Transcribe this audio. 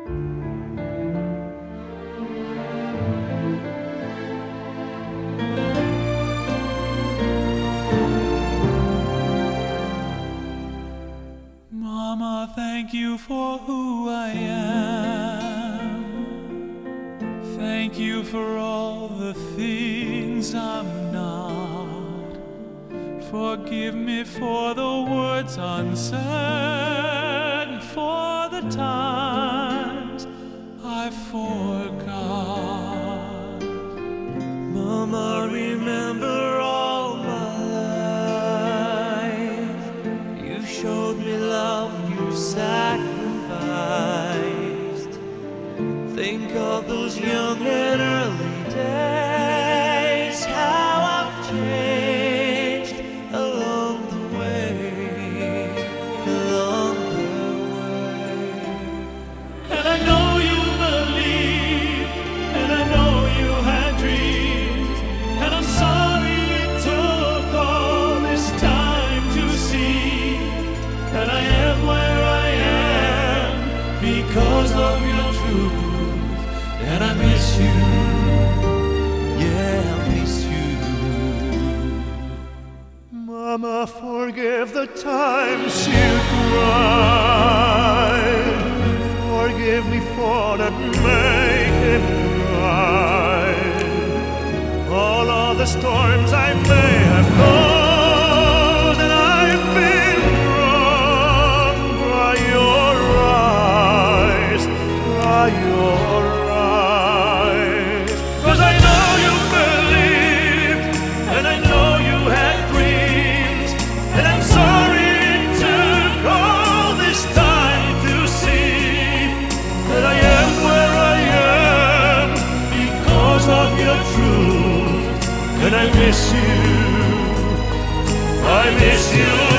Mama, thank you for who I am. Thank you for all the things I'm not. Forgive me for the words unsaid, for the times I forgot. Mama, remember all my life. You showed me love, you sacrificed. Think of those young and early days, how I've changed along the way, along the way. And I know you believed, and I know you had dreams, and I'm sorry it took all this time to see that I am where I am because of your truth. And I miss you, Yeah, I miss you. Mama, forgive the times you cried. Forgive me for not making right. All of the storms I may have caused, and I've been wrong. Dry your eyes, dry your eyes. 'Cause I know you believed, and I know you had dreams, and I'm sorry it took all this time to see that I am where I am because of your truth. And I miss you, I miss you.